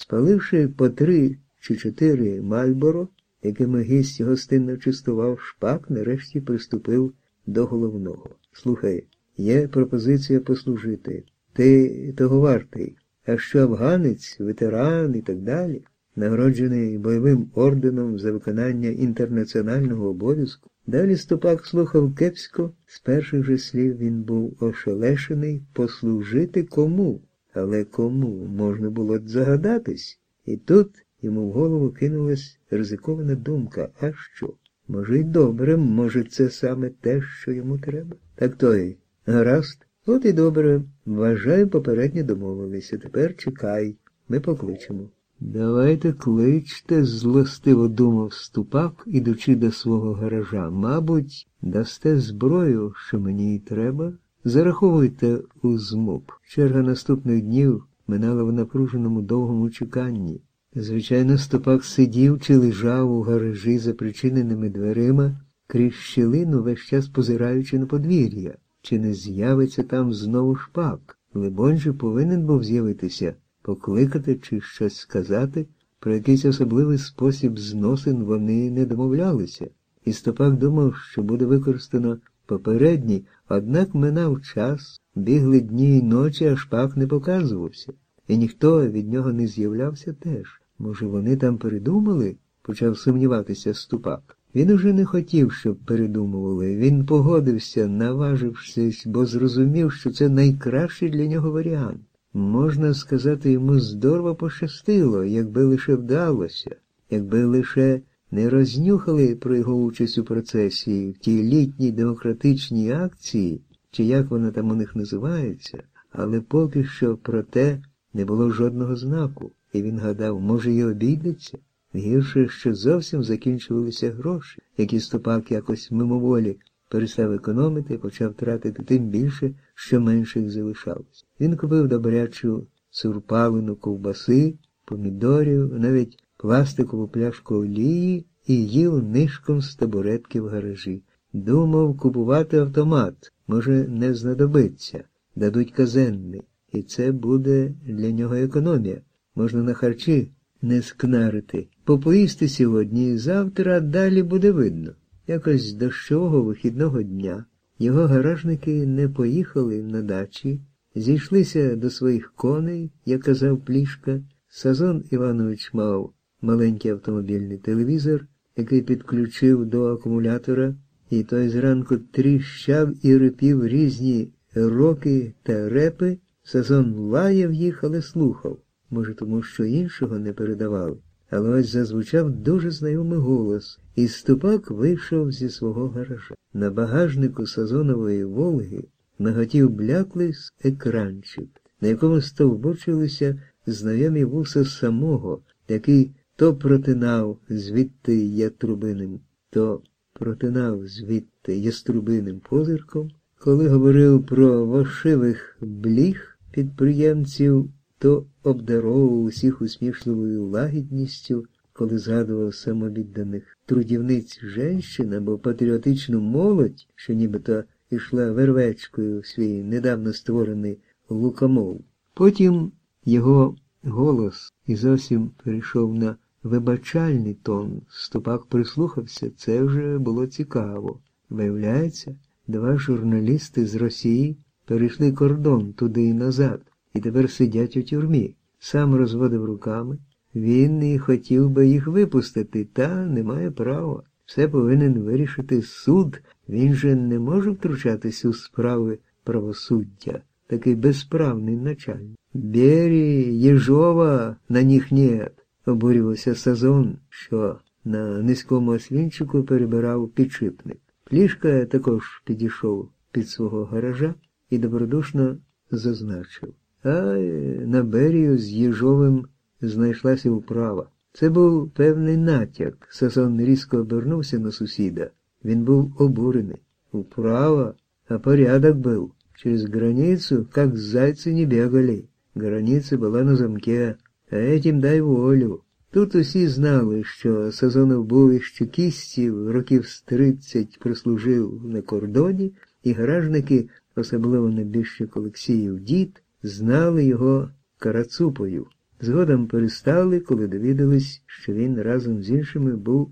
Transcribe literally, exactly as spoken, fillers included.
Спаливши по три чи чотири Мальборо, якими гість гостинно частував, Шпак нарешті приступив до головного. «Слухай, є пропозиція послужити. Ти того вартий. А що афганець, ветеран і так далі, нагороджений бойовим орденом за виконання інтернаціонального обов'язку». Далі Ступак слухав кепсько, з перших же слів він був ошелешений. Послужити кому? Але кому? Можна було здогадатись. І тут йому в голову кинулась ризикована думка. А що? Може й добре, може це саме те, що йому треба? Так то й гаразд. От і добре. Вважаю, попередньо домовилися. Тепер чекай, ми покличемо. Давайте кличте, злостиво думав Ступак, ідучи до свого гаража. Мабуть, дасте зброю, що мені й треба? Зараховуйте у змуб. Черга наступних днів минала в напруженому довгому чеканні. Звичайно, Ступак сидів чи лежав у гаражі за причиненими дверима, крізь щілину, весь час позираючи на подвір'я. Чи не з'явиться там знову Шпак? Либонь же повинен був з'явитися, покликати чи щось сказати. Про якийсь особливий спосіб зносин вони не домовлялися. І Ступак думав, що буде використано попередній, однак минав час, бігли дні й ночі, а Шпак не показувався. І ніхто від нього не з'являвся теж. Може, вони там передумали? Почав сумніватися Ступак. Він уже не хотів, щоб передумували. Він погодився, наважившись, бо зрозумів, що це найкращий для нього варіант. Можна сказати, йому здорово пощастило, якби лише вдалося, якби лише не рознюхали про його участь у процесі, в тій літній демократичній акції, чи як вона там у них називається, але поки що про те не було жодного знаку, і він гадав, може й обійдеться. Гірше, що зовсім закінчувалися гроші, які Ступак якось мимоволі перестав економити і почав тратити тим більше, що менше їх залишалось. Він купив добрячу сурпалину ковбаси, помідорів, навіть пластикову пляшку олії і їв нишком з табуретки в гаражі. Думав купувати автомат, може не знадобиться, дадуть казенний, і це буде для нього економія. Можна на харчі не скнарити, попоїсти сьогодні і завтра, далі буде видно. Якось дощового вихідного дня його гаражники не поїхали на дачі, зійшлися до своїх коней, як казав Плішка. Сазон Іванович мав маленький автомобільний телевізор, який підключив до акумулятора, і той зранку тріщав і рипів різні роки та репи. Сазон лаяв їх, але слухав. Може, тому що іншого не передавали. Але ось зазвучав дуже знайомий голос, і Ступак вийшов зі свого гаража. На багажнику Сазонової «Волги» наготів бляклий екранчик, на якому стовбочилися знайомі вуса самого, який то протинав звідти ятрубиним, то протинав звідти яструбиним позирком, коли говорив про вошивих бліх підприємців, то обдаровував усіх усмішливою лагідністю, коли згадував самовідданих трудівниць женщин або патріотичну молодь, що нібито йшла вервечкою в свій недавно створений лукомов. Потім його голос і зовсім перейшов на вибачальний тон. Ступак прислухався, це вже було цікаво. Виявляється, два журналісти з Росії перейшли кордон туди і назад, і тепер сидять у тюрмі. Сам розводив руками. Він і хотів би їх випустити, та не має права. Все повинен вирішити суд. Він же не може втручатись у справи правосуддя. Такий безправний начальник. «Бері, Єжова, на них нет», – обурювався Сазон, що на низькому освінчику перебирав підшипник. Плішка також підійшов під свого гаража і добродушно зазначив. А на Берію з Єжовим знайшлася управа. Це був певний натяк. Сазон різко обернувся на сусіда. Він був обурений. Управа, а порядок був. Через границу, как зайцы не бегали. Граница була на замке, а этим дай волю. Тут усі знали, що Сазонов був із чекістів, років з тридцять прослужив на кордоні, і гаражники, особливо небіжчик Олексіїв дід, знали його Карацупою. Згодом перестали, коли довідались, що він разом з іншими був